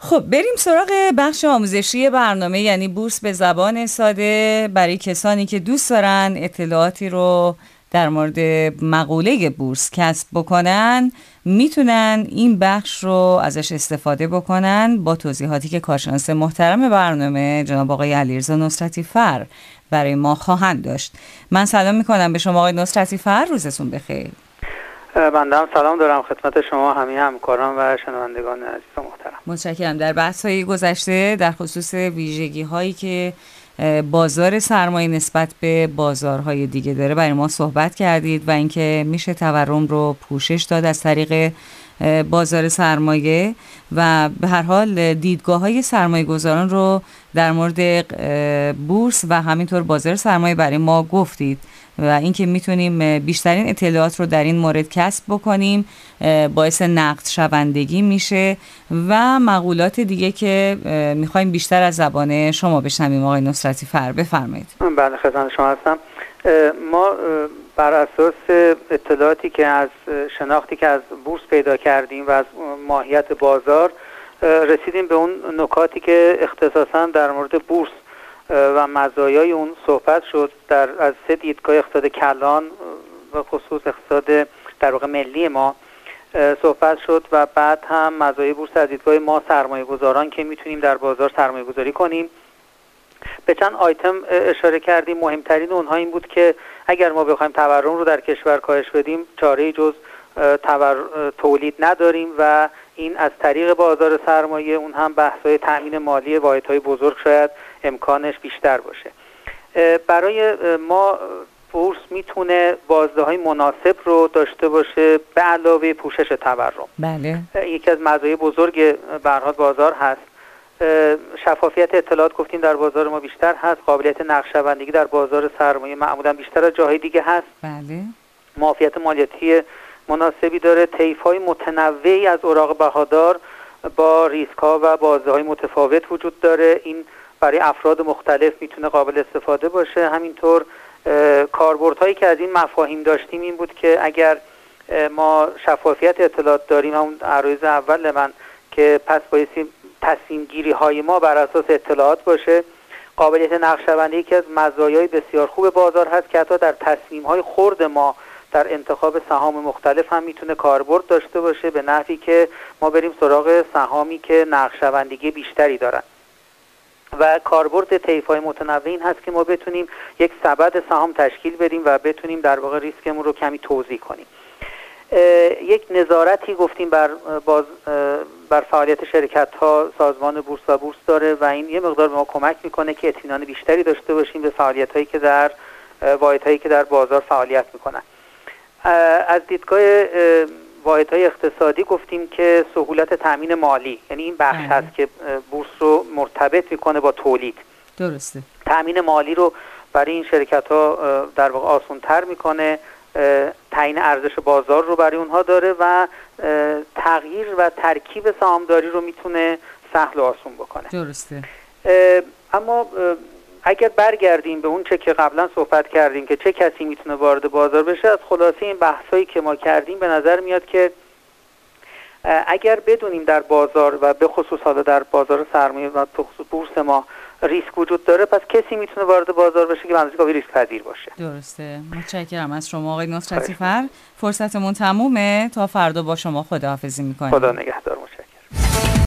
خب بریم سراغ بخش آموزشی برنامه، یعنی بورس به زبان ساده. برای کسانی که دوست دارن اطلاعاتی رو در مورد مقوله بورس کسب بکنن، میتونن این بخش رو ازش استفاده بکنن با توضیحاتی که کارشناس محترم برنامه جناب آقای علیرضا نصرتی فر برای ما خواهند داشت. من سلام میکنم به شما آقای نصرتی فر، روزتون بخیر. بنده هم سلام دارم خدمت شما همه همکاران و شنوندگان عزیز و محترم. متشکرم. در بحث‌های گذشته در خصوص ویژگی‌هایی که بازار سرمایه نسبت به بازارهای دیگه داره برای ما صحبت کردید و اینکه میشه تورم رو پوشش داد از طریق بازار سرمایه و به هر حال دیدگاه‌های سرمایه‌گذاران رو در مورد بورس و همینطور بازار سرمایه برای ما گفتید و اینکه میتونیم بیشترین اطلاعات رو در این مورد کسب بکنیم باعث نقد شوندگی میشه و مقولات دیگه که میخوایم بیشتر از زبان شما بشنویم. آقای نصرتی فر بفرمایید. بله خدمت شما هستم. ما بر اساس اطلاعاتی که از شناختی که از بورس پیدا کردیم و از ماهیت بازار رسیدیم به اون نکاتی که اختصاصا در مورد بورس و مزایای اون صحبت شد از سه دیدگاه: اقتصاد کلان و خصوص اقتصاد در واقع ملی ما صحبت شد و بعد هم مزایای بورس از دیدگاه ما سرمایه گذاران که میتونیم در بازار سرمایه گذاری کنیم. به چند آیتم اشاره کردیم. مهمترین اونها این بود که اگر ما بخوایم تورم رو در کشور کاهش بدیم چاره‌ای جز تولید نداریم و این از طریق بازار سرمایه، اون هم بحث‌های تأمین مالی واحدهای بزرگ شاید امکانش بیشتر باشه. برای ما بورس میتونه بازدههای مناسب رو داشته باشه به علاوه پوشش تورم. بله. یکی از مزایای بزرگ به هر حال بازار هست. شفافیت اطلاعات گفتیم در بازار ما بیشتر هست. قابلیت نقدشوندگی در بازار سرمایه معمولا بیشتر از جاهای دیگه هست. بله. معافیت مالیاتی مناسبی داره. طیف‌های متنوعی از اوراق بهادار با ریسک‌ها و بازدههای متفاوت وجود داره. این برای افراد مختلف میتونه قابل استفاده باشه. همینطور کاربردهایی که از این مفاهیم داشتیم این بود که اگر ما شفافیت اطلاعات داریم، همون عرایض اول من که پس بایستی تصمیم گیری های ما بر اساس اطلاعات باشه. قابلیت نقدشوندی یکی از مزایای بسیار خوب بازار هست که حتی در تصمیم های خرد ما در انتخاب سهام مختلف هم میتونه کاربرد داشته باشه به نحوی که ما بریم سراغ سهامی که نقدشوندگی بیشتری دارن. و کاربرد طیف‌های متنوع این هست که ما بتونیم یک سبد سهام تشکیل بدیم و بتونیم در واقع ریسکمون رو کمی توزیع کنیم. یک نظارتی گفتیم بر فعالیت شرکت‌ها سازمان بورس و بورس داره و این یه مقدار به ما کمک میکنه که اطمینان بیشتری داشته باشیم به فعالیت‌هایی که در واحدهایی که در بازار فعالیت میکنن. از دیدگاه واحدهای اقتصادی گفتیم که سهولت تامین مالی، یعنی این بخش هست که بورس رو مرتبط میکنه با تولید. درسته. تامین مالی رو برای این شرکت‌ها در واقع آسان‌تر میکنه. تعیین ارزش بازار رو برای اونها داره و تغییر و ترکیب سهامداری رو میتونه سهل و آسون بکنه. درسته. اما اگر برگردیم به اون چه که قبلا صحبت کردیم که چه کسی میتونه وارد بازار بشه، از خلاصه این بحثایی که ما کردیم به نظر میاد که اگر بدونیم در بازار و به خصوص حالا در بازار سرمایه و خصوص بورس ما ریسک وجود داره، پس کسی میتونه وارد بازار بشه که به اندازه کافی ریسک پذیر باشه. درسته. متشکرم از شما آقای نصرتی فر. فرصتمون تمومه، تا فردا با شما خداحافظی میکنیم. خدا نگهدار.